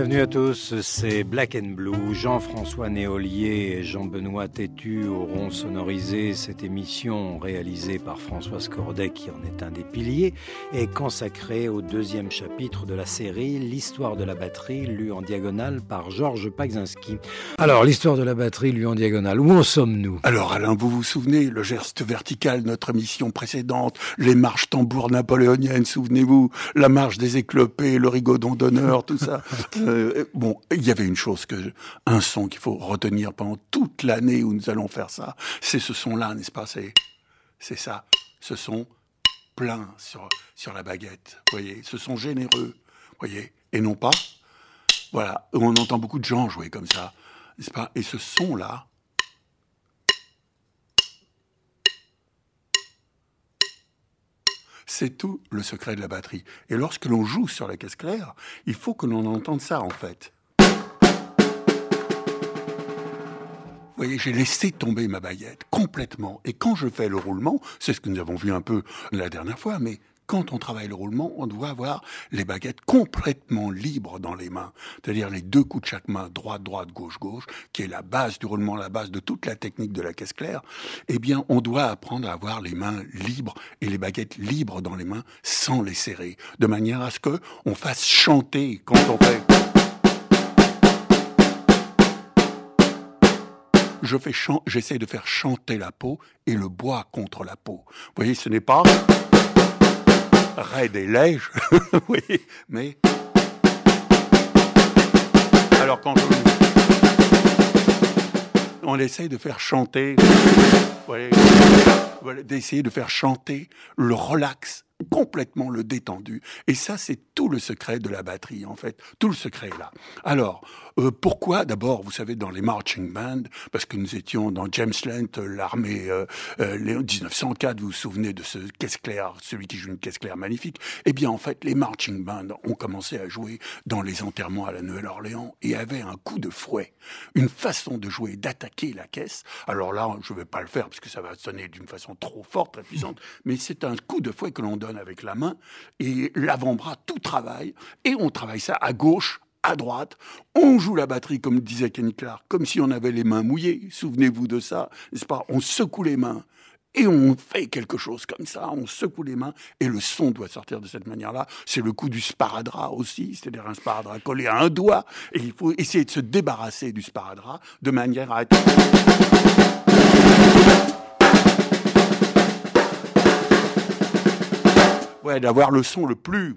Bienvenue à tous, c'est Black and Blue. Jean-François Néolier et Jean-Benoît Tétu auront sonorisé cette émission réalisée par Françoise Corday, qui en est un des piliers, et consacrée au deuxième chapitre de la série L'histoire de la batterie, lue en diagonale par Georges Pagzinski. Alors, l'histoire de la batterie, lue en diagonale, où en sommes-nous ? Alors Alain, vous vous souvenez, le geste vertical, notre émission précédente, les marches tambours napoléoniennes, souvenez-vous, la marche des éclopés, le rigodon d'honneur, tout ça. Bon, il y avait un son qu'il faut retenir pendant toute l'année où nous allons faire ça. C'est ce son-là, n'est-ce pas ? C'est ça, ce son plein sur la baguette, vous voyez, ce son généreux, vous voyez, et non pas, voilà, on entend beaucoup de gens jouer comme ça, n'est-ce pas ? Et ce son-là, c'est tout le secret de la batterie. Et lorsque l'on joue sur la caisse claire, il faut que l'on entende ça, en fait. Vous voyez, j'ai laissé tomber ma baguette complètement. Et quand je fais le roulement, c'est ce que nous avons vu un peu la dernière fois, mais quand on travaille le roulement, on doit avoir les baguettes complètement libres dans les mains. C'est-à-dire les deux coups de chaque main, droite, gauche, qui est la base du roulement, la base de toute la technique de la caisse claire. Eh bien, on doit apprendre à avoir les mains libres et les baguettes libres dans les mains sans les serrer. De manière à ce que on fasse chanter quand on fait... J'essaie de faire chanter la peau et le bois contre la peau. Vous voyez, ce n'est pas... raide et lège, vous voyez, mais... Alors quand on essaye de faire chanter, voilà, d'essayer de faire chanter le relax, complètement le détendu. Et ça, c'est tout le secret de la batterie, en fait. Tout le secret est là. Alors, pourquoi, d'abord, vous savez, dans les marching bands, parce que nous étions dans James Lent, l'armée, 1904, vous vous souvenez de ce caisse claire, celui qui joue une caisse claire magnifique. Eh bien, en fait, les marching bands ont commencé à jouer dans les enterrements à la Nouvelle-Orléans et avaient un coup de fouet, une façon de jouer, d'attaquer la caisse. Alors là, je ne vais pas le faire parce que ça va sonner d'une façon trop forte, très puissante, mais c'est un coup de fouet que l'on donne avec la main et l'avant-bras, tout travaille, et on travaille ça à gauche, à droite, on joue la batterie, comme disait Kenny Clark, comme si on avait les mains mouillées, souvenez-vous de ça, n'est-ce pas ? On secoue les mains, et on fait quelque chose comme ça, on secoue les mains, et le son doit sortir de cette manière-là. C'est le coup du sparadrap aussi, c'est-à-dire un sparadrap collé à un doigt, et il faut essayer de se débarrasser du sparadrap, de manière à être... Ouais, d'avoir le son le plus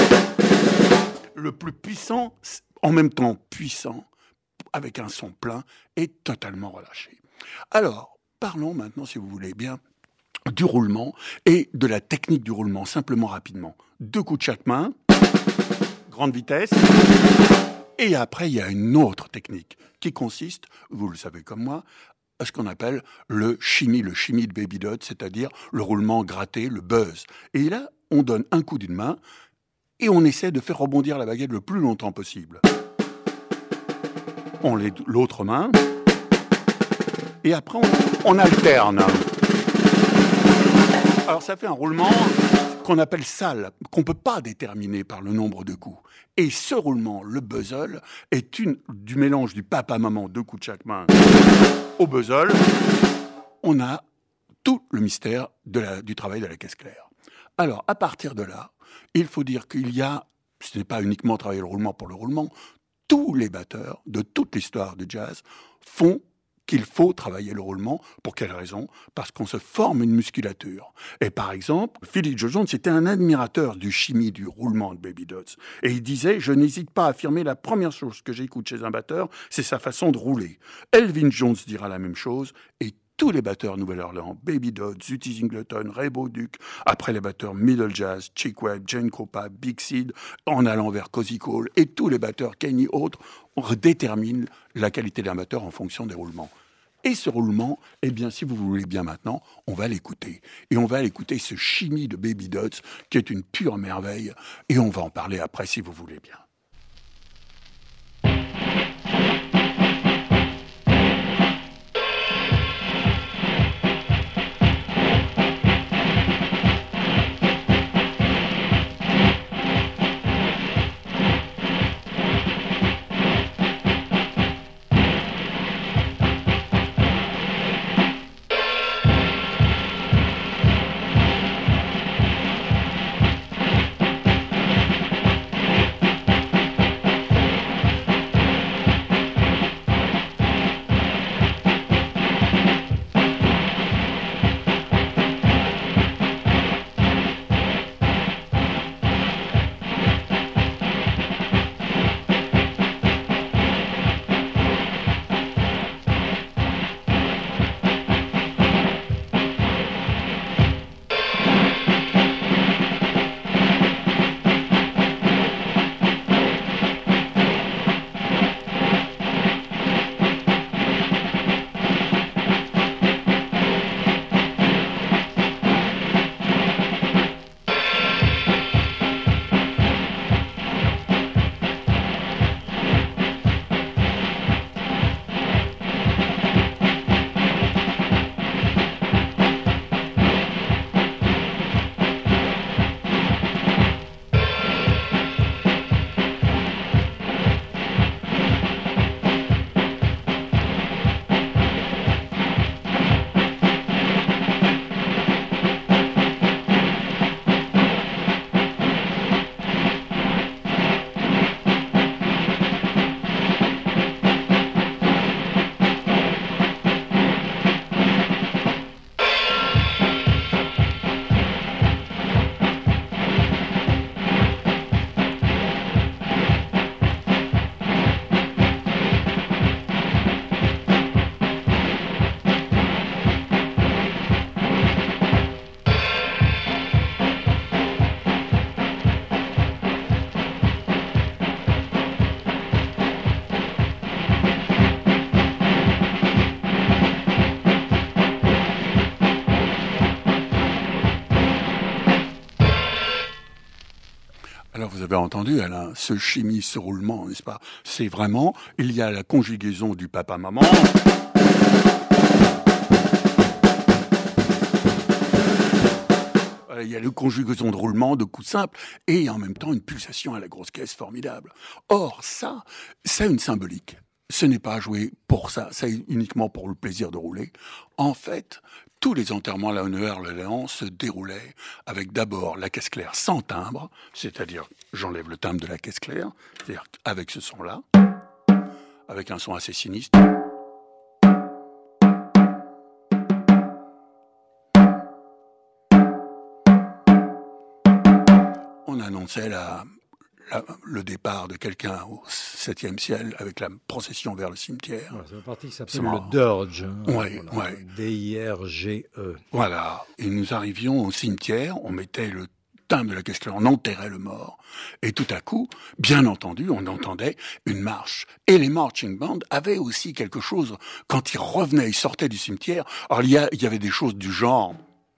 puissant, en même temps puissant, avec un son plein et totalement relâché. Alors, parlons maintenant, si vous voulez bien, du roulement et de la technique du roulement, simplement rapidement. 2 coups de chaque main, grande vitesse, et après il y a une autre technique qui consiste, vous le savez comme moi, à ce qu'on appelle le shimmy de Baby Dodd, c'est-à-dire le roulement gratté, le buzz. Et là, on donne un coup d'une main et on essaie de faire rebondir la baguette le plus longtemps possible. On l'autre main et après on alterne. Alors ça fait un roulement qu'on appelle sale, qu'on ne peut pas déterminer par le nombre de coups. Et ce roulement, le buzzle, est du mélange du papa-maman, 2 coups de chaque main, au buzzle. On a tout le mystère du travail de la caisse claire. Alors, à partir de là, il faut dire ce n'est pas uniquement travailler le roulement pour le roulement, tous les batteurs de toute l'histoire du jazz font qu'il faut travailler le roulement. Pour quelle raison ? Parce qu'on se forme une musculature. Et par exemple, Philly Joe Jones était un admirateur du shimmy, du roulement de Baby Dodd. Et il disait, je n'hésite pas à affirmer la première chose que j'écoute chez un batteur, c'est sa façon de rouler. Elvin Jones dira la même chose, et tous les batteurs Nouvelle-Orléans, Baby Dodd, Zutty Singleton, Ray Bauduc, après les batteurs Middle Jazz, Chick Webb, Jane Croppa, Big Seed, en allant vers Cozy Cole, et tous les batteurs Kenny autres, on détermine la qualité d'un batteur en fonction des roulements. Et ce roulement, eh bien, si vous voulez bien maintenant, on va l'écouter. Et on va l'écouter, ce shimmy de Baby Dodd, qui est une pure merveille, et on va en parler après si vous voulez bien. avez entendu, Alain, ce chimie, ce roulement, n'est-ce pas? C'est vraiment, il y a la conjugaison du papa-maman. Il y a le conjugaison de roulement, de coups simples, et en même temps une pulsation à la grosse caisse formidable. Or, ça, c'est une symbolique. Ce n'est pas joué pour ça, c'est uniquement pour le plaisir de rouler. En fait, tous les enterrements à la Nouvelle-Orléans se déroulaient avec d'abord la caisse claire sans timbre, c'est-à-dire j'enlève le timbre de la caisse claire, c'est-à-dire avec ce son-là, avec un son assez sinistre. On annonçait le départ de quelqu'un au 7e ciel avec la procession vers le cimetière. C'est une partie qui s'appelle le dirge. Oui, voilà. D-I-R-G-E. Voilà. Et nous arrivions au cimetière, on mettait le timbre de la caisse claire, on enterrait le mort. Et tout à coup, bien entendu, on entendait une marche. Et les marching bands avaient aussi quelque chose, quand ils revenaient, ils sortaient du cimetière. Alors il y avait des choses du genre...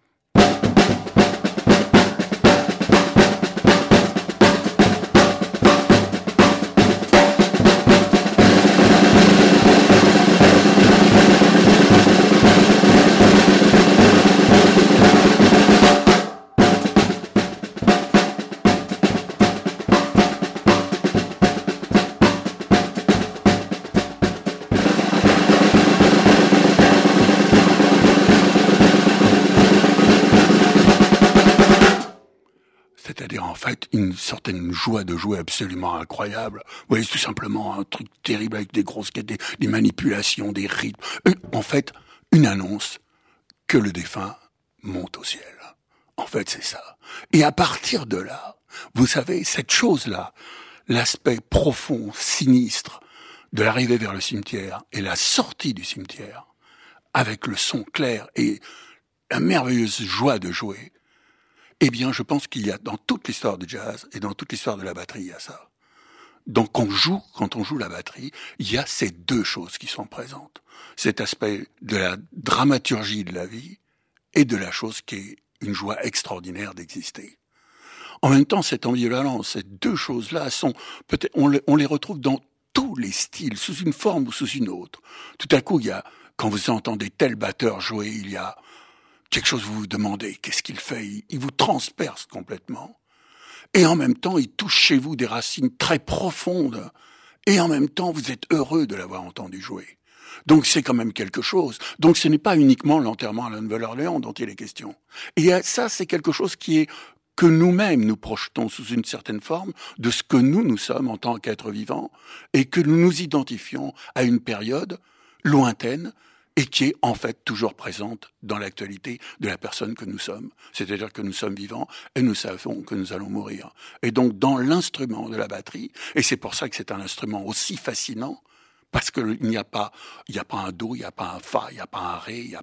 C'est-à-dire, en fait, une certaine joie de jouer absolument incroyable. Vous voyez, tout simplement un truc terrible avec des grosses quêtes, des manipulations, des rythmes. En fait, une annonce que le défunt monte au ciel. En fait, c'est ça. Et à partir de là, vous savez, cette chose-là, l'aspect profond, sinistre de l'arrivée vers le cimetière et la sortie du cimetière, avec le son clair et la merveilleuse joie de jouer, eh bien, je pense qu'il y a dans toute l'histoire du jazz et dans toute l'histoire de la batterie, il y a ça. Donc, quand on joue la batterie, il y a ces deux choses qui sont présentes. Cet aspect de la dramaturgie de la vie et de la chose qui est une joie extraordinaire d'exister. En même temps, cette ambivalence, ces deux choses-là sont peut-être, on les retrouve dans tous les styles, sous une forme ou sous une autre. Tout à coup, quand vous entendez tel batteur jouer, il y a quelque chose, vous vous demandez, qu'est-ce qu'il fait? Il vous transperce complètement. Et en même temps, il touche chez vous des racines très profondes. Et en même temps, vous êtes heureux de l'avoir entendu jouer. Donc c'est quand même quelque chose. Donc ce n'est pas uniquement l'enterrement à la Nouvelle-Orléans dont il est question. Et ça, c'est quelque chose que nous-mêmes nous projetons sous une certaine forme de ce que nous sommes en tant qu'êtres vivants et que nous nous identifions à une période lointaine et qui est en fait toujours présente dans l'actualité de la personne que nous sommes. C'est-à-dire que nous sommes vivants et nous savons que nous allons mourir. Et donc dans l'instrument de la batterie, et c'est pour ça que c'est un instrument aussi fascinant, parce qu'il n'y a pas un do, il n'y a pas un fa, il n'y a pas un ré,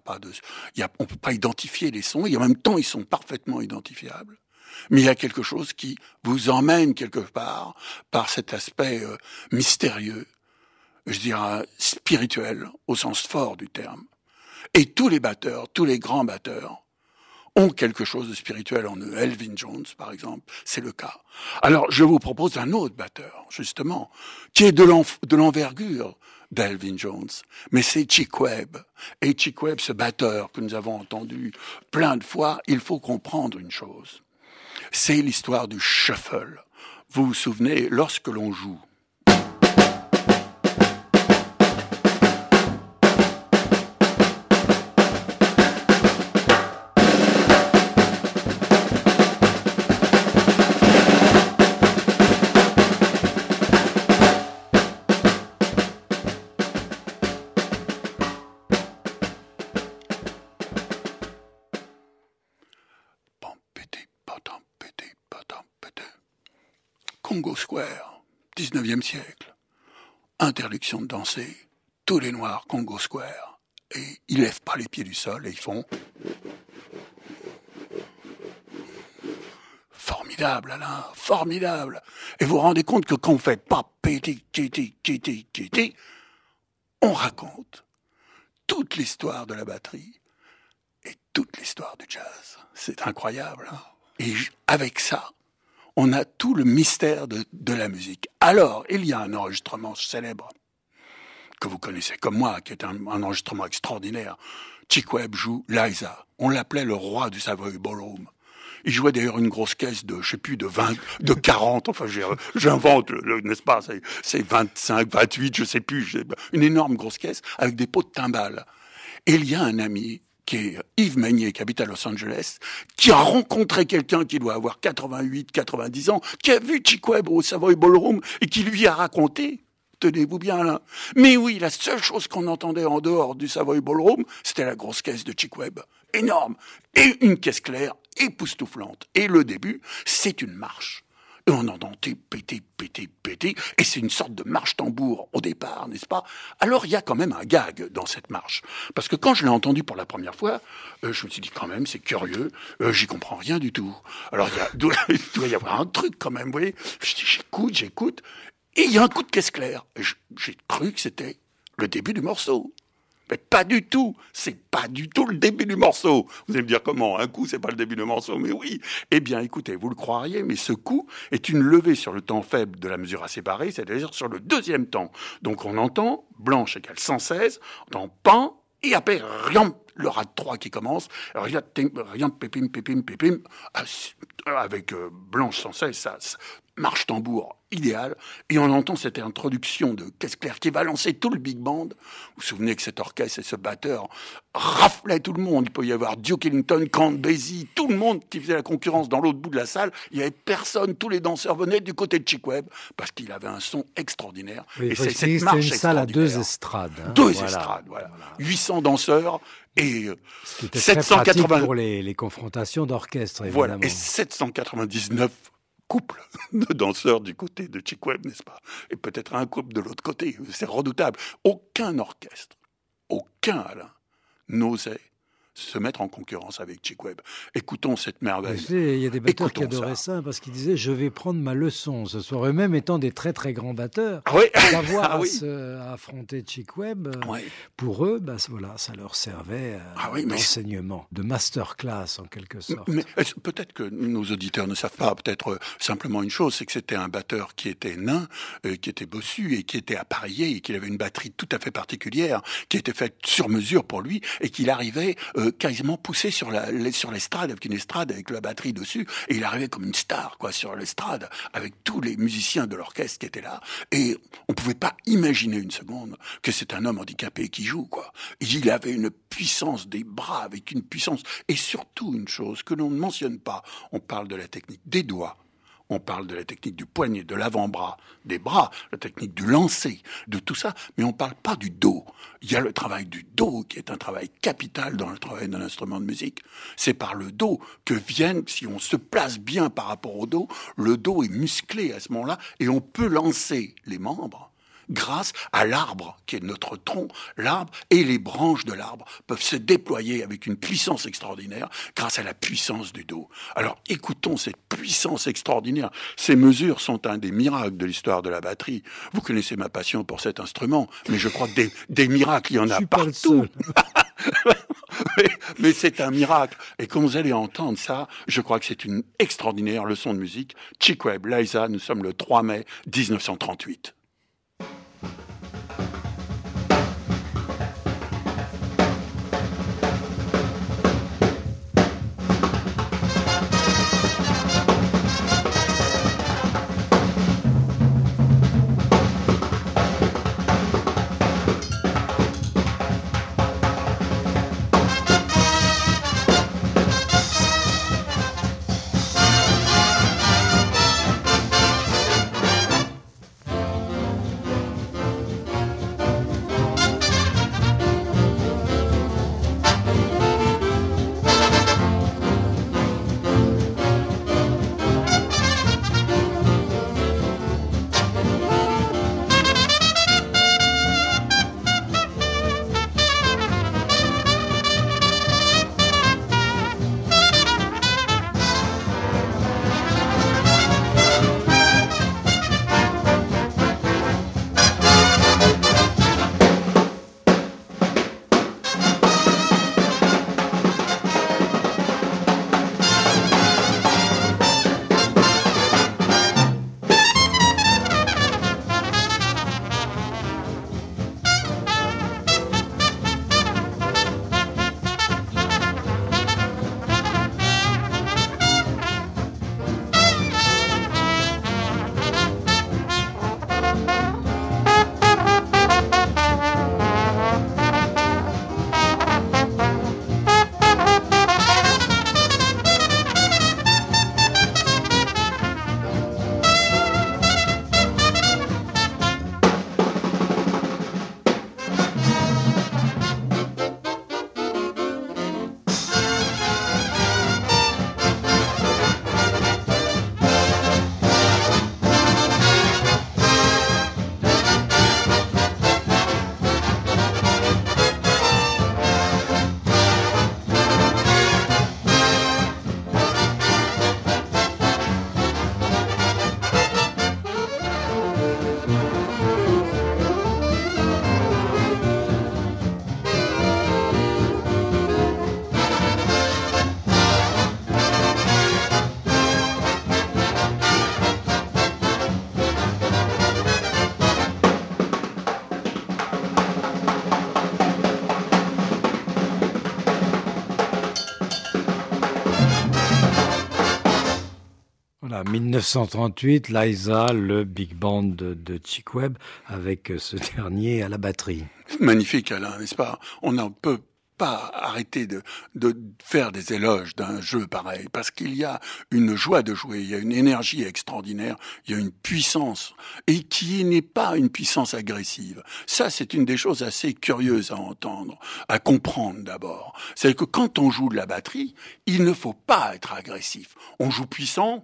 on peut pas identifier les sons, et en même temps ils sont parfaitement identifiables. Mais il y a quelque chose qui vous emmène quelque part par cet aspect mystérieux, je dirais spirituel au sens fort du terme. Et tous les batteurs, tous les grands batteurs ont quelque chose de spirituel en eux. Elvin Jones, par exemple, c'est le cas. Alors, je vous propose un autre batteur, justement, qui est de l'envergure d'Elvin Jones, mais c'est Chick Webb. Et Chick Webb, ce batteur que nous avons entendu plein de fois, il faut comprendre une chose. C'est l'histoire du shuffle. Vous vous souvenez, lorsque l'on joue, Congo Square, 19e siècle. Interdiction de danser, tous les Noirs, Congo Square. Et ils lèvent pas les pieds du sol et ils font... Formidable, Alain, formidable. Et vous vous rendez compte que quand on fait pas péti, on raconte toute l'histoire de la batterie et toute l'histoire du jazz. C'est incroyable. Hein. Et avec ça, on a tout le mystère de la musique. Alors, il y a un enregistrement célèbre que vous connaissez comme moi, qui est un enregistrement extraordinaire. Chick Webb joue Liza. On l'appelait le roi du Savoy Ballroom. Il jouait d'ailleurs une grosse caisse de, je sais plus, de 20, de 40, enfin, j'invente, n'est-ce pas, c'est 25, 28, je sais plus, une énorme grosse caisse avec des pots de timbales. Et il y a un ami, qui est Yves Meignet, qui habite à Los Angeles, qui a rencontré quelqu'un qui doit avoir 88, 90 ans, qui a vu Chick Webb au Savoy Ballroom et qui lui a raconté, tenez-vous bien là, mais oui, la seule chose qu'on entendait en dehors du Savoy Ballroom, c'était la grosse caisse de Chick Webb, énorme, et une caisse claire, époustouflante. Et le début, c'est une marche. Et on entend péter, et c'est une sorte de marche-tambour au départ, n'est-ce pas? Alors il y a quand même un gag dans cette marche. Parce que quand je l'ai entendu pour la première fois, je me suis dit quand même, c'est curieux, j'y comprends rien du tout. Alors il doit y avoir un truc quand même, vous voyez? Je dis, j'écoute, et il y a un coup de caisse claire. J'ai cru que c'était le début du morceau. Mais pas du tout, c'est pas du tout le début du morceau. Vous allez me dire comment, un coup c'est pas le début du morceau, mais oui. Eh bien écoutez, vous le croiriez, mais ce coup est une levée sur le temps faible de la mesure à séparer, c'est-à-dire sur le deuxième temps. Donc on entend blanche égale 116, on entend pan, et après rien, le rat de 3 qui commence, rien pépim, avec blanche 116, ça marche tambour idéal, et on entend cette introduction de caisse claire qui va lancer tout le big band. Vous vous souvenez que cet orchestre et ce batteur raflaient tout le monde. Il peut y avoir Duke Ellington, Count Basie, tout le monde qui faisait la concurrence dans l'autre bout de la salle. Il n'y avait personne, tous les danseurs venaient du côté de Chick Webb parce qu'il avait un son extraordinaire. Oui, et c'est cette marche une salle à 2 estrades. Hein. Deux estrades, voilà. 800 danseurs et ce qui était 780 très pratique pour les confrontations d'orchestre, évidemment. Voilà, et 799 couple de danseurs du côté de Chick Webb, n'est-ce pas? Et peut-être un couple de l'autre côté. C'est redoutable. Aucun orchestre, Alain, n'osait se mettre en concurrence avec Chick Webb. Écoutons cette merveille. Il y a des batteurs qui adoraient ça parce qu'ils disaient « je vais prendre ma leçon ce soir ». Eux-mêmes étant des très très grands batteurs, d'avoir à affronter Chick Webb, pour eux, voilà, ça leur servait d'enseignement, de masterclass en quelque sorte. Mais peut-être que nos auditeurs ne savent pas, peut-être simplement une chose, c'est que c'était un batteur qui était nain, qui était bossu et qui était appareillé et qu'il avait une batterie tout à fait particulière, qui était faite sur mesure pour lui et qu'il arrivait quasiment poussé sur l'estrade, avec une estrade avec la batterie dessus, et il arrivait comme une star sur l'estrade avec tous les musiciens de l'orchestre qui étaient là, et on pouvait pas imaginer une seconde que c'est un homme handicapé qui joue Il avait une puissance des bras, avec une puissance, et surtout une chose que l'on ne mentionne pas, on parle de la technique des doigts. On parle de la technique du poignet, de l'avant-bras, des bras, la technique du lancer, de tout ça, mais on ne parle pas du dos. Il y a le travail du dos qui est un travail capital dans le travail d'un instrument de musique. C'est par le dos que viennent, si on se place bien par rapport au dos, le dos est musclé à ce moment-là et on peut lancer les membres grâce à l'arbre qui est notre tronc. L'arbre et les branches de l'arbre peuvent se déployer avec une puissance extraordinaire grâce à la puissance du dos. Alors écoutons cette puissance extraordinaire. Ces mesures sont un des miracles de l'histoire de la batterie. Vous connaissez ma passion pour cet instrument, mais je crois que des miracles, il y en a partout. Mais c'est un miracle. Et quand vous allez entendre ça, je crois que c'est une extraordinaire leçon de musique. Chick Webb, Liza, nous sommes le 3 mai 1938. Voilà, 1938, Liza, le big band de Chick Webb, avec ce dernier à la batterie. Magnifique, Alain, n'est-ce pas? On n'en peut pas arrêter de faire des éloges d'un jeu pareil, parce qu'il y a une joie de jouer, il y a une énergie extraordinaire, il y a une puissance, et qui n'est pas une puissance agressive. Ça, c'est une des choses assez curieuses à entendre, à comprendre d'abord. C'est que quand on joue de la batterie, il ne faut pas être agressif. On joue puissant.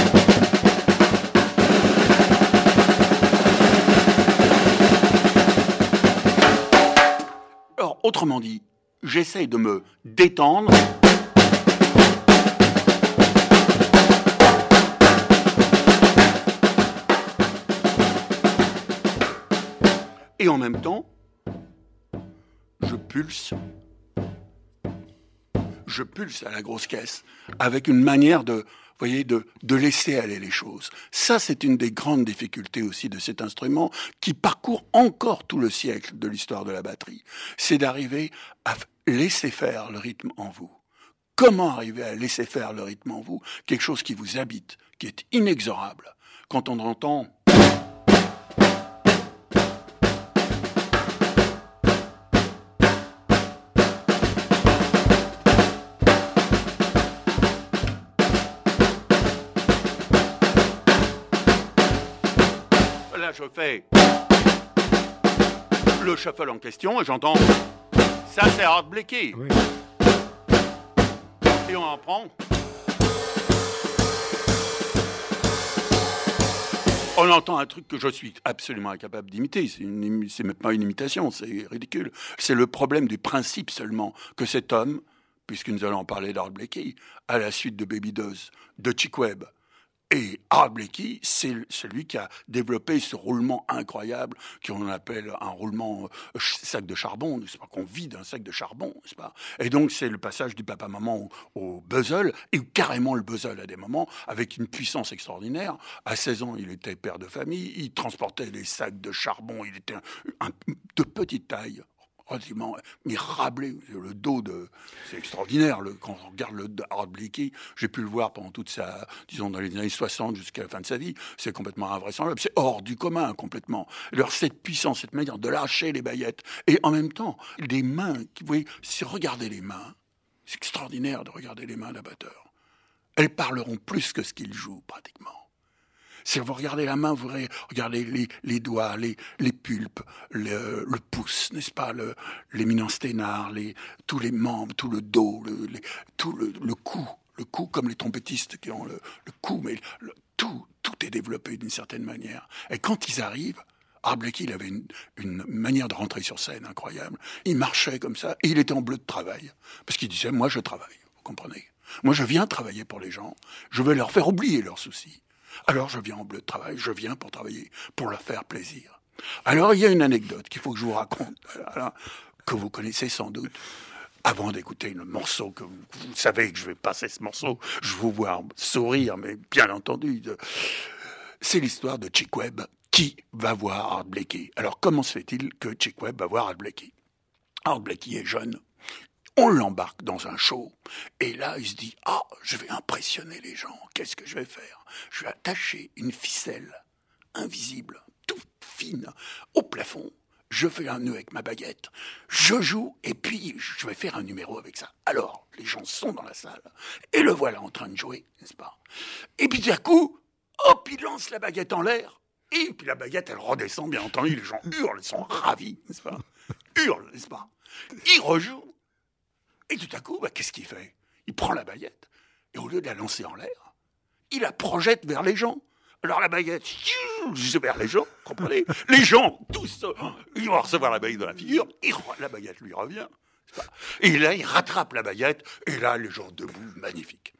Alors, autrement dit, j'essaye de me détendre. Et en même temps, je pulse. Je pulse à la grosse caisse avec une manière de laisser aller les choses. Ça, c'est une des grandes difficultés aussi de cet instrument qui parcourt encore tout le siècle de l'histoire de la batterie. C'est d'arriver à laisser faire le rythme en vous. Comment arriver à laisser faire le rythme en vous? Quelque chose qui vous habite, qui est inexorable. Quand on entend... Là, je fais le shuffle en question et j'entends ça, c'est Art Blakey. Oui. Et on en prend. On entend un truc que je suis absolument incapable d'imiter. C'est même pas une imitation, c'est ridicule. C'est le problème du principe seulement que cet homme, puisque nous allons en parler d'Art Blakey, à la suite de Baby Does, de Chick Webb. Et Art Blakey, c'est celui qui a développé ce roulement incroyable qu'on appelle un roulement sac de charbon, n'est-ce pas, qu'on vide un sac de charbon, n'est-ce pas. Et donc c'est le passage du papa-maman au buzzle, et carrément le buzzle à des moments, avec une puissance extraordinaire. À 16 ans, il était père de famille, il transportait des sacs de charbon, il était de petite taille, relativement mirabelé, le dos c'est extraordinaire, quand on regarde le Art Blakey, j'ai pu le voir pendant toute sa, disons, dans les années 60 jusqu'à la fin de sa vie, c'est complètement invraisemblable, c'est hors du commun, complètement. Alors, cette puissance, cette manière de lâcher les baguettes, et en même temps, les mains, vous voyez, si regardez les mains, c'est extraordinaire de regarder les mains d'un batteur. Elles parleront plus que ce qu'il joue, pratiquement. Si vous regardez la main, vous regardez les doigts, les pulpes, le pouce, n'est-ce pas, l'éminence sténare, tous les membres, tout le dos, tout le cou, comme les trompettistes qui ont le cou, mais tout est développé d'une certaine manière. Et quand ils arrivent, Art Blakey, il avait une manière de rentrer sur scène incroyable. Il marchait comme ça, et il était en bleu de travail. Parce qu'il disait, moi je travaille, vous comprenez? Moi je viens travailler pour les gens, je veux leur faire oublier leurs soucis. Alors je viens en bleu de travail, je viens pour travailler, pour leur faire plaisir. Alors il y a une anecdote qu'il faut que je vous raconte, que vous connaissez sans doute. Avant d'écouter le morceau, que vous savez que je vais passer ce morceau, je vous vois sourire, mais bien entendu, c'est l'histoire de Chick Webb qui va voir Art Blakey. Alors comment se fait-il que Chick Webb va voir Art Blakey? Art Blakey est jeune. On l'embarque dans un show, et là, il se dit « Ah, je vais impressionner les gens, qu'est-ce que je vais faire? Je vais attacher une ficelle invisible, toute fine, au plafond, je fais un nœud avec ma baguette, je joue, et puis je vais faire un numéro avec ça. » Alors, les gens sont dans la salle, et le voilà en train de jouer, n'est-ce pas? Et puis d'un coup, hop, il lance la baguette en l'air, et puis la baguette, elle redescend, bien entendu, les gens hurlent, ils sont ravis, n'est-ce pas? Hurlent, n'est-ce pas? Il rejoue. Et tout à coup, qu'est-ce qu'il fait? Il prend la baguette, et au lieu de la lancer en l'air, il la projette vers les gens. Alors la baguette, vers les gens, comprenez? Les gens, tous, ils vont recevoir la baguette dans la figure, et la baguette lui revient. Et là, il rattrape la baguette, et là, les gens debout, magnifique.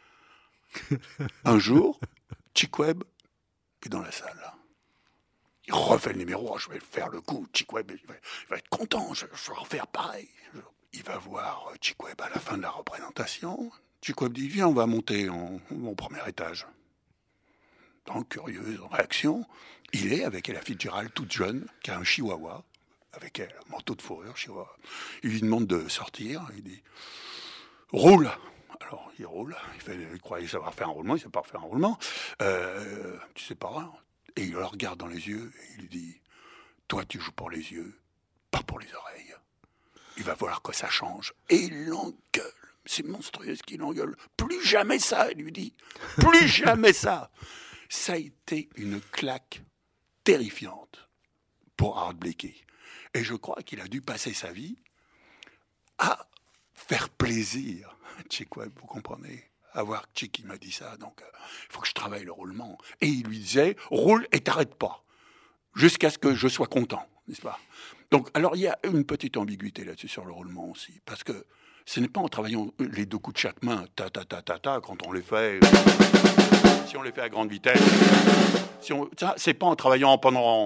Un jour, Chick Webb est dans la salle. Il refait le numéro, je vais faire le coup. Chick Webb, il va être content, je vais refaire pareil. Il va voir Chick Webb à la fin de la représentation. Chick Webb dit, viens, on va monter au premier étage. Dans curieuse réaction, il est avec Ella Fitzgerald, toute jeune, qui a un chihuahua, avec elle, un manteau de fourrure, chihuahua. Il lui demande de sortir, il dit, roule. Alors, il roule. Il croyait savoir faire un roulement, il ne sait pas faire un roulement. Tu sais pas, hein. Et il le regarde dans les yeux et il lui dit « Toi, tu joues pour les yeux, pas pour les oreilles. Il va falloir que ça change. » Et il l'engueule. C'est monstrueux ce qu'il engueule. Plus jamais ça, il lui dit. Plus jamais ça. Ça a été une claque terrifiante pour Art Blakey. Et je crois qu'il a dû passer sa vie à faire plaisir. Tchèque, vous comprenez? À voir Tchèque qui m'a dit ça, donc il faut que je travaille le roulement. Et il lui disait, roule et t'arrête pas, jusqu'à ce que je sois content, n'est-ce pas? Donc, alors il y a une petite ambiguïté là-dessus sur le roulement aussi, parce que ce n'est pas en travaillant les 2 coups de chaque main, quand on les fait, si on les fait à grande vitesse, ça, c'est pas en travaillant pendant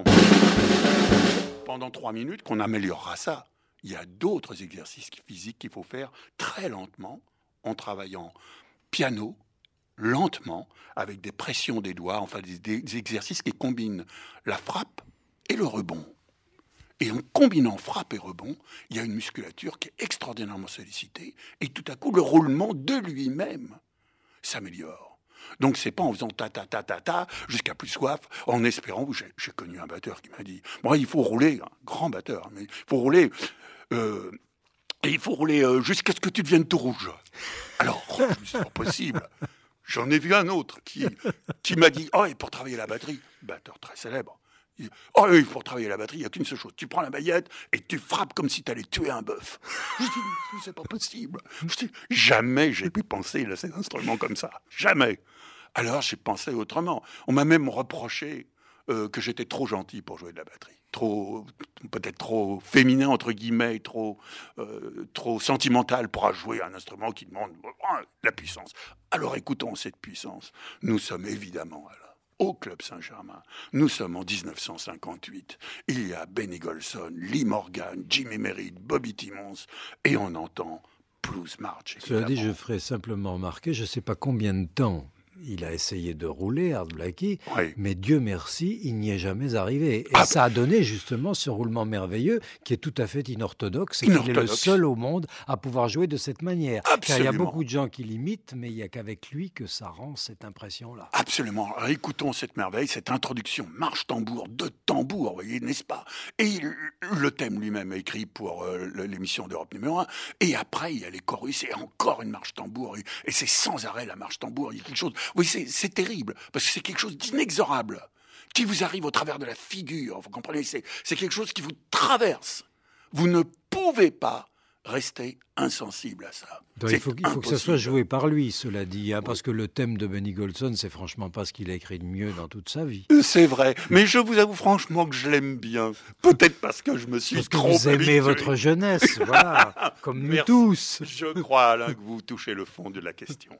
3 minutes qu'on améliorera ça. Il y a d'autres exercices physiques qu'il faut faire très lentement, en travaillant piano, lentement, avec des pressions des doigts, enfin des exercices qui combinent la frappe et le rebond. Et en combinant frappe et rebond, il y a une musculature qui est extraordinairement sollicitée, et tout à coup, le roulement de lui-même s'améliore. Donc, c'est pas en faisant ta, jusqu'à plus soif, en espérant. J'ai connu un batteur qui m'a dit, bon, il faut rouler, un grand batteur, mais il faut rouler, et il faut rouler jusqu'à ce que tu deviennes tout rouge. Alors, c'est pas possible. J'en ai vu un autre qui m'a dit, oh, et pour travailler la batterie, batteur très célèbre, oh oui, pour travailler la batterie, il n'y a qu'une seule chose. Tu prends la baguette et tu frappes comme si tu allais tuer un bœuf. Je dis, c'est pas possible. Jamais j'ai pu penser à ces instruments comme ça. Jamais. Alors j'ai pensé autrement. On m'a même reproché que j'étais trop gentil pour jouer de la batterie. Peut-être trop féminin, entre guillemets, trop sentimental pour jouer un instrument qui demande la puissance. Alors écoutons cette puissance. Nous sommes évidemment au Club Saint-Germain. Nous sommes en 1958. Il y a Benny Golson, Lee Morgan, Jimmy Merritt, Bobby Timmons, et on entend Blues March. Cela dit, je ferai simplement remarquer, je ne sais pas combien de temps il a essayé de rouler, Art Blakey, oui. Mais Dieu merci, il n'y est jamais arrivé. Et ça a donné justement ce roulement merveilleux qui est tout à fait inorthodoxe et qu'il est le seul au monde à pouvoir jouer de cette manière. Absolument. Car il y a beaucoup de gens qui l'imitent, mais il n'y a qu'avec lui que ça rend cette impression-là. Absolument. Alors, écoutons cette merveille, cette introduction, marche-tambour, de tambour, vous voyez, n'est-ce pas? Et le thème lui-même est écrit pour l'émission d'Europe numéro 1. Et après, il y a les chorus et encore une marche-tambour. Et c'est sans arrêt la marche-tambour. Il y a quelque chose... Oui, c'est terrible, parce que c'est quelque chose d'inexorable qui vous arrive au travers de la figure, vous comprenez, c'est quelque chose qui vous traverse. Vous ne pouvez pas rester insensible à ça. Donc, il faut que ça soit joué par lui, cela dit, hein, parce que le thème de Benny Golson, c'est franchement pas ce qu'il a écrit de mieux dans toute sa vie. C'est vrai, mais je vous avoue franchement que je l'aime bien. Peut-être parce que je me suis trop habitué. Vous aimez votre jeunesse, voilà, comme nous tous. Je crois, Alain, que vous touchez le fond de la question.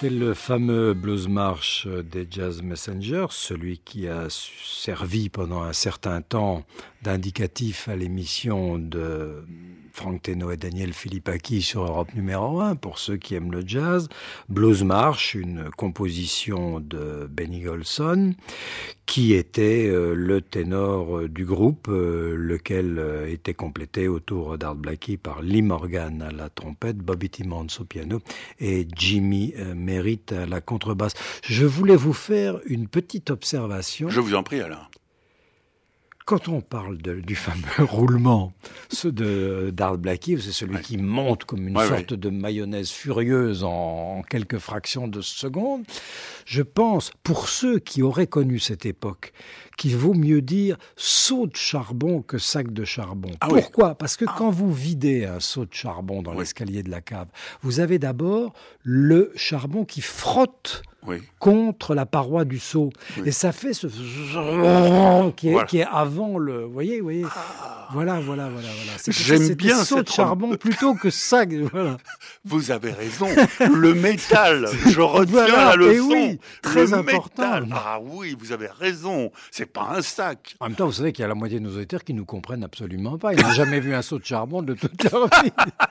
C'était le fameux blues march des Jazz Messengers, celui qui a servi pendant un certain temps d'indicatif à l'émission de Frank Teno et Daniel Philippaki sur Europe numéro 1, pour ceux qui aiment le jazz. Blues March, une composition de Benny Golson, qui était le ténor du groupe, lequel était complété autour d'Art Blakey par Lee Morgan à la trompette, Bobby Timmons au piano et Jimmy Merritt à la contrebasse. Je voulais vous faire une petite observation. Je vous en prie, Alain. Quand on parle du fameux roulement d'Art Blakey, c'est celui qui monte comme une sorte de mayonnaise furieuse en quelques fractions de seconde, je pense, pour ceux qui auraient connu cette époque, qu'il vaut mieux dire seau de charbon que sac de charbon. Pourquoi ? Parce que quand vous videz un seau de charbon dans l'escalier de la cave, vous avez d'abord le charbon qui frotte contre la paroi du seau. Et ça fait ce qui est avant le... Vous voyez. Voilà. J'aime bien seau de charbon plutôt que sac. Voilà. Vous avez raison. Le métal, je retiens la leçon. Oui, très important. Métal. Ah oui, vous avez raison. C'est pas un sac. En même temps, vous savez qu'il y a la moitié de nos auditeurs qui nous comprennent absolument pas. Ils n'ont jamais vu un seau de charbon de toute leur vie.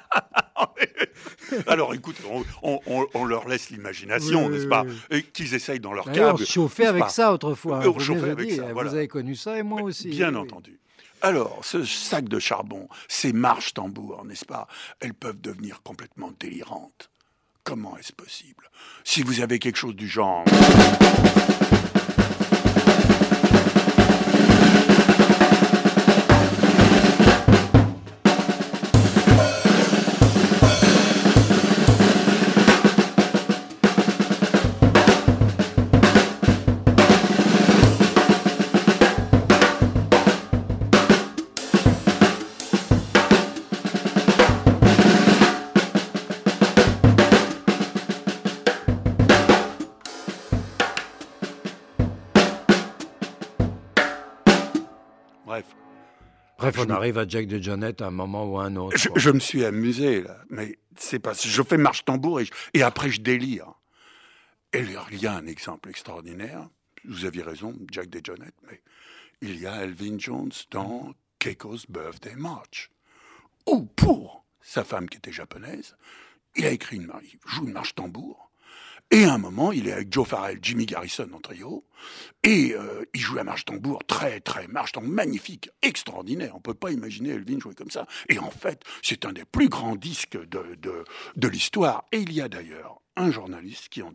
Alors, écoute, on leur laisse l'imagination, n'est-ce pas ? Et qu'ils essayent dans leur cave. On chauffait avec ça autrefois. On chauffait avec ça, voilà. Vous avez connu ça et moi aussi. Bien entendu. Alors, ce sac de charbon, ces marches-tambours, n'est-ce pas ? Elles peuvent devenir complètement délirantes. Comment est-ce possible ? Si vous avez quelque chose du genre... Bref, on arrive à Jack DeJohnette à un moment ou à un autre. Je me suis amusé, là, mais c'est parce que je fais marche-tambour et après je délire. Et il y a un exemple extraordinaire. Vous aviez raison, Jack DeJohnette, mais il y a Elvin Jones dans Keiko's Birthday March, où pour sa femme qui était japonaise, il a écrit il joue une marche-tambour. Et à un moment, il est avec Joe Farrell, Jimmy Garrison en trio, et il joue la marche-tambour, marche-tambour magnifique, extraordinaire. On ne peut pas imaginer Elvin jouer comme ça. Et en fait, c'est un des plus grands disques de l'histoire. Et il y a d'ailleurs un journaliste qui, en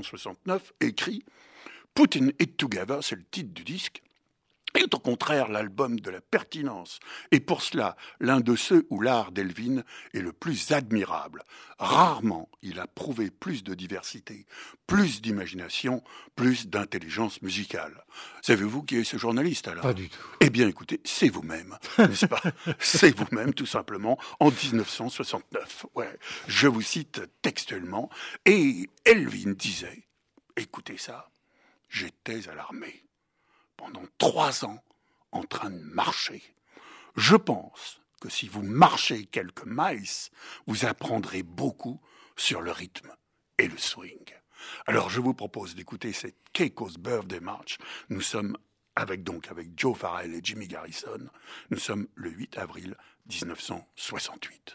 1969, écrit « Putting It Together », c'est le titre du disque, est au contraire l'album de la pertinence, et pour cela, l'un de ceux où l'art d'Elvin est le plus admirable. Rarement, il a prouvé plus de diversité, plus d'imagination, plus d'intelligence musicale. Savez-vous qui est ce journaliste, alors ? Pas du tout. Eh bien, écoutez, c'est vous-même, n'est-ce pas ? C'est vous-même, tout simplement, en 1969. Ouais, je vous cite textuellement, et Elvin disait, écoutez ça, j'étais à l'armée. Pendant 3 ans, en train de marcher. Je pense que si vous marchez quelques miles, vous apprendrez beaucoup sur le rythme et le swing. Alors, je vous propose d'écouter cette Keiko's Birthday March. Nous sommes avec Joe Farrell et Jimmy Garrison. Nous sommes le 8 avril 1968.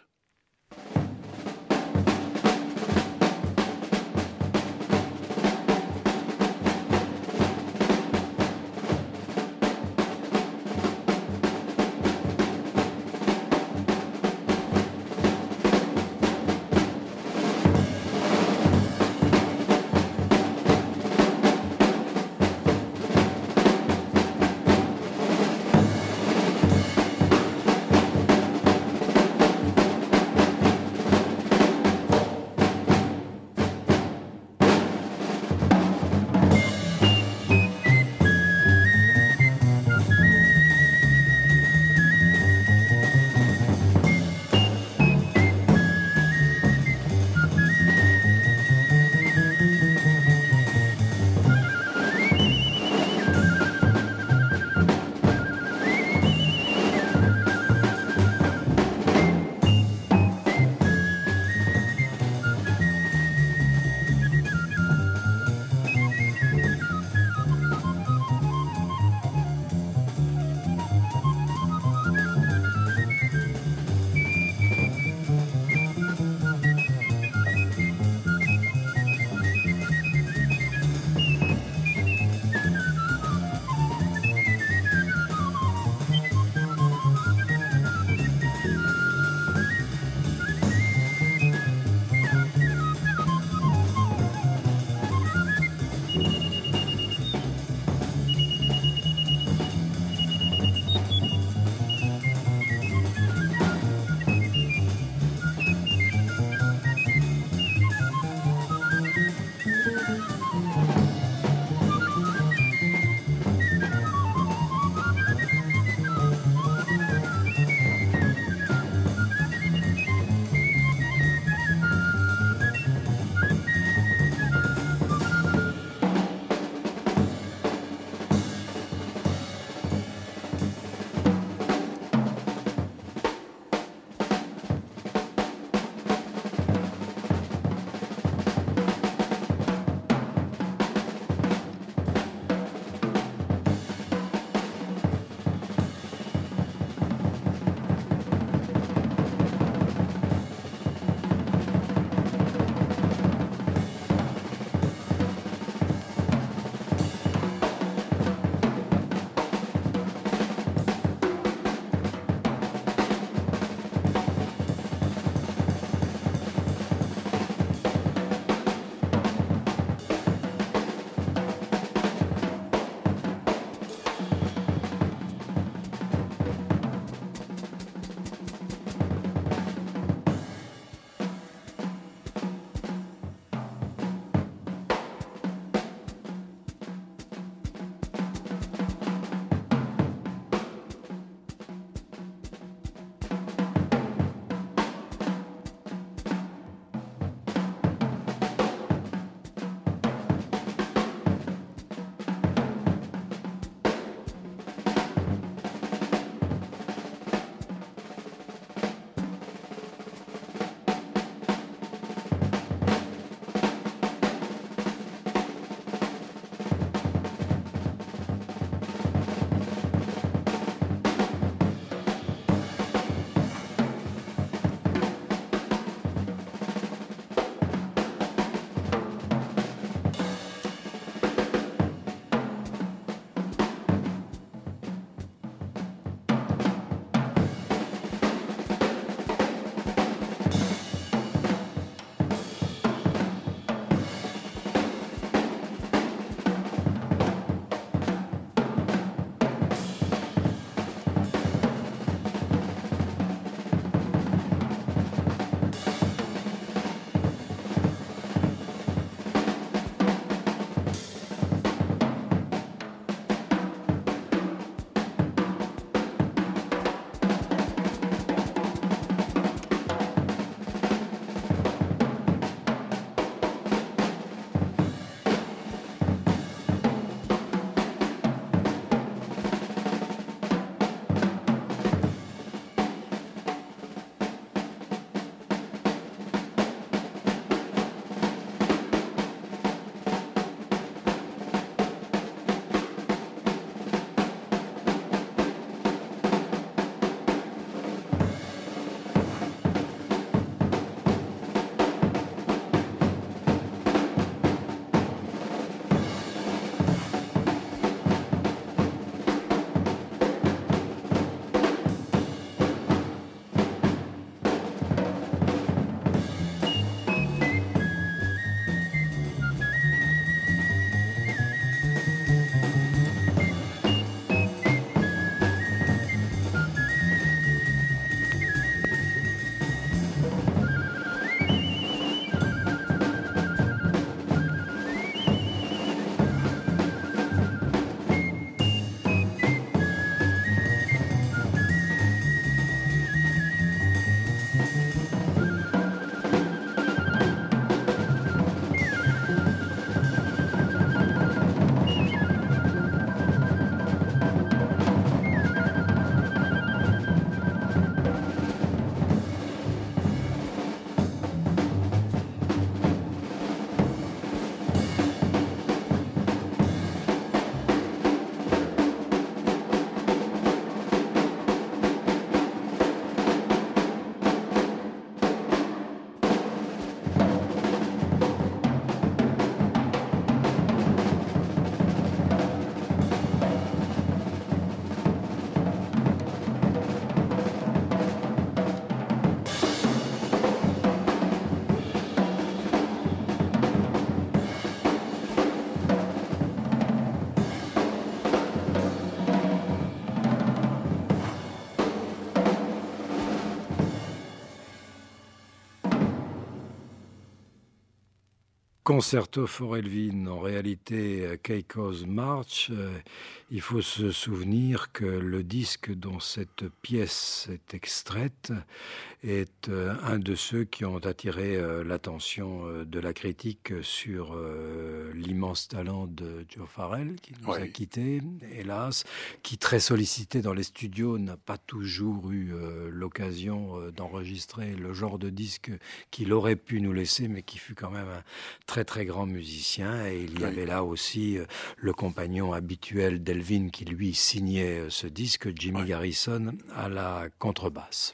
Concerto for Elvin, en réalité Keiko's March. Il faut se souvenir que le disque dont cette pièce est extraite est un de ceux qui ont attiré l'attention de la critique sur l'immense talent de Joe Farrell, qui nous a quittés, hélas, qui, très sollicité dans les studios, n'a pas toujours eu l'occasion d'enregistrer le genre de disque qu'il aurait pu nous laisser, mais qui fut quand même un très très grand musicien. Et il y avait là aussi le compagnon habituel d'Elvin qui lui signait ce disque, Jimmy Garrison, à la contrebasse.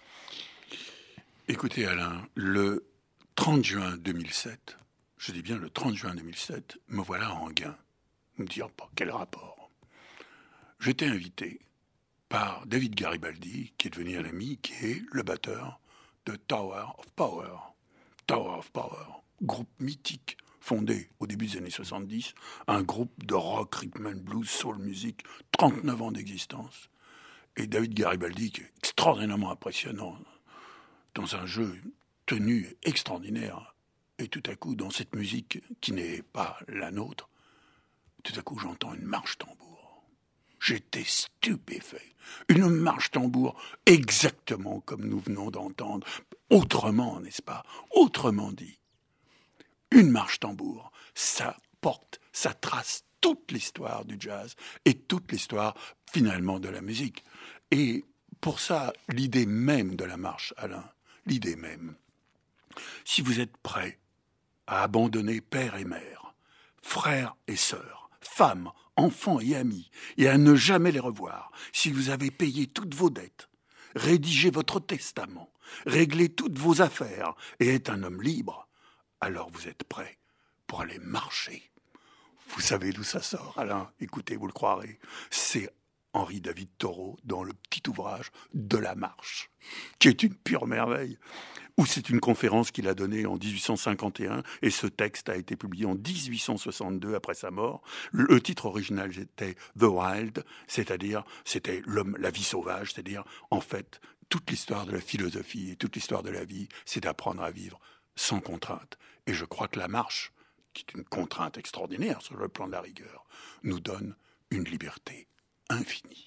Écoutez Alain, le 30 juin 2007, je dis bien le 30 juin 2007, me voilà en Enghien. Vous me dire quel rapport. J'étais invité par David Garibaldi, qui est devenu un ami, qui est le batteur de Tower of Power. Tower of Power, groupe mythique, fondé au début des années 70, un groupe de rock, rhythm and blues, soul music, 39 ans d'existence. Et David Garibaldi, qui est extraordinairement impressionnant, dans un jeu tenu extraordinaire, et tout à coup, dans cette musique qui n'est pas la nôtre, tout à coup, j'entends une marche-tambour. J'étais stupéfait. Une marche-tambour exactement comme nous venons d'entendre. Autrement, n'est-ce pas? Autrement dit. Une marche-tambour, ça porte, ça trace toute l'histoire du jazz et toute l'histoire, finalement, de la musique. Et pour ça, l'idée même de la marche, Alain, l'idée même. Si vous êtes prêt à abandonner père et mère, frères et sœurs, femmes, enfants et amis, et à ne jamais les revoir, si vous avez payé toutes vos dettes, rédigé votre testament, réglé toutes vos affaires et êtes un homme libre, alors vous êtes prêt pour aller marcher. Vous savez d'où ça sort, Alain? Écoutez, vous le croirez. C'est Henri-David Thoreau dans le petit ouvrage de la marche, qui est une pure merveille, où c'est une conférence qu'il a donnée en 1851, et ce texte a été publié en 1862 après sa mort. Le titre original était The Wild, c'est-à-dire c'était l'homme, la vie sauvage, c'est-à-dire en fait toute l'histoire de la philosophie et toute l'histoire de la vie, c'est d'apprendre à vivre sans contrainte. Et je crois que la marche, qui est une contrainte extraordinaire sur le plan de la rigueur, nous donne une liberté infinie.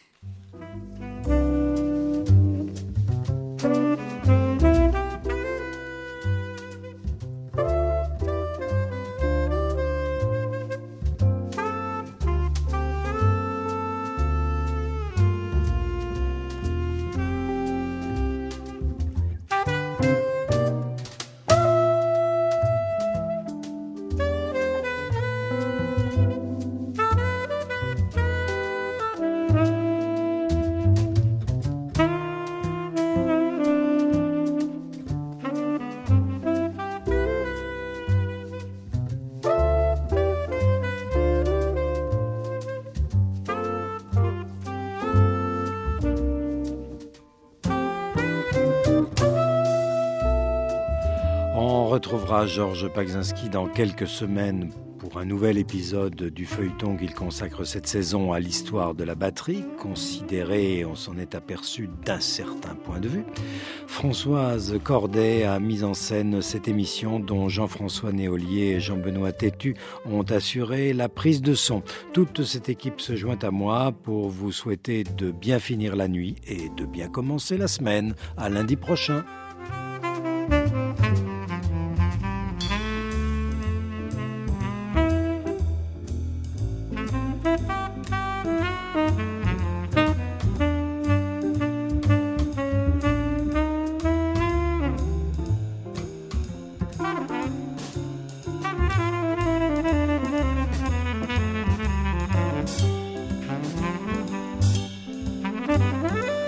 On retrouvera Georges Pagzinski dans quelques semaines pour un nouvel épisode du feuilleton qu'il consacre cette saison à l'histoire de la batterie, considérée, on s'en est aperçu, d'un certain point de vue. Françoise Corday a mis en scène cette émission dont Jean-François Néolier et Jean-Benoît Tétu ont assuré la prise de son. Toute cette équipe se joint à moi pour vous souhaiter de bien finir la nuit et de bien commencer la semaine. À lundi prochain. Thank you.